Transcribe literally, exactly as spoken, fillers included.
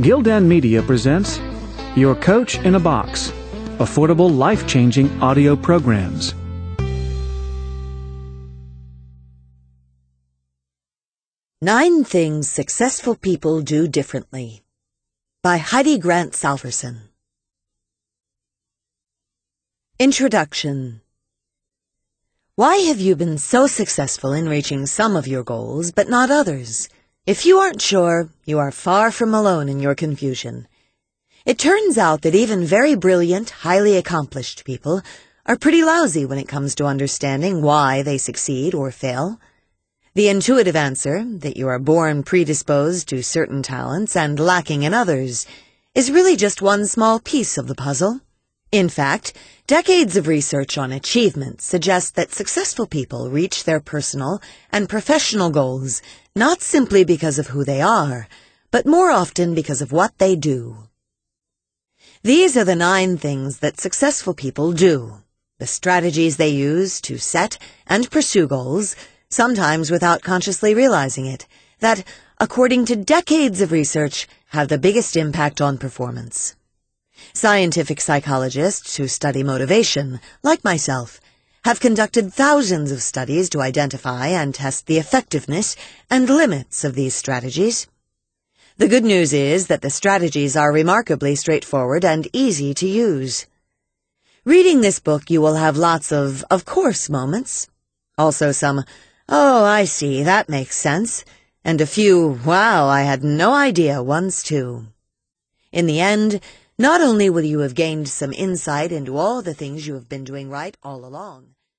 Gildan Media presents Your Coach in a Box, affordable, life-changing audio programs. Nine Things Successful People Do Differently by Heidi Grant Salverson. Introduction. Why have you been so successful in reaching some of your goals, but not others? If you aren't sure, you are far from alone in your confusion. It turns out that even very brilliant, highly accomplished people are pretty lousy when it comes to understanding why they succeed or fail. The intuitive answer, that you are born predisposed to certain talents and lacking in others, is really just one small piece of the puzzle. In fact, decades of research on achievement suggest that successful people reach their personal and professional goals not simply because of who they are, but more often because of what they do. These are the nine things that successful people do, the strategies they use to set and pursue goals, sometimes without consciously realizing it, that, according to decades of research, have the biggest impact on performance. Scientific psychologists who study motivation, like myself, have conducted thousands of studies to identify and test the effectiveness and limits of these strategies. The good news is that the strategies are remarkably straightforward and easy to use. Reading this book, you will have lots of of course moments, also some, oh, I see, that makes sense, and a few, wow, I had no idea ones too. In the end, not only will you have gained some insight into all the things you have been doing right all along,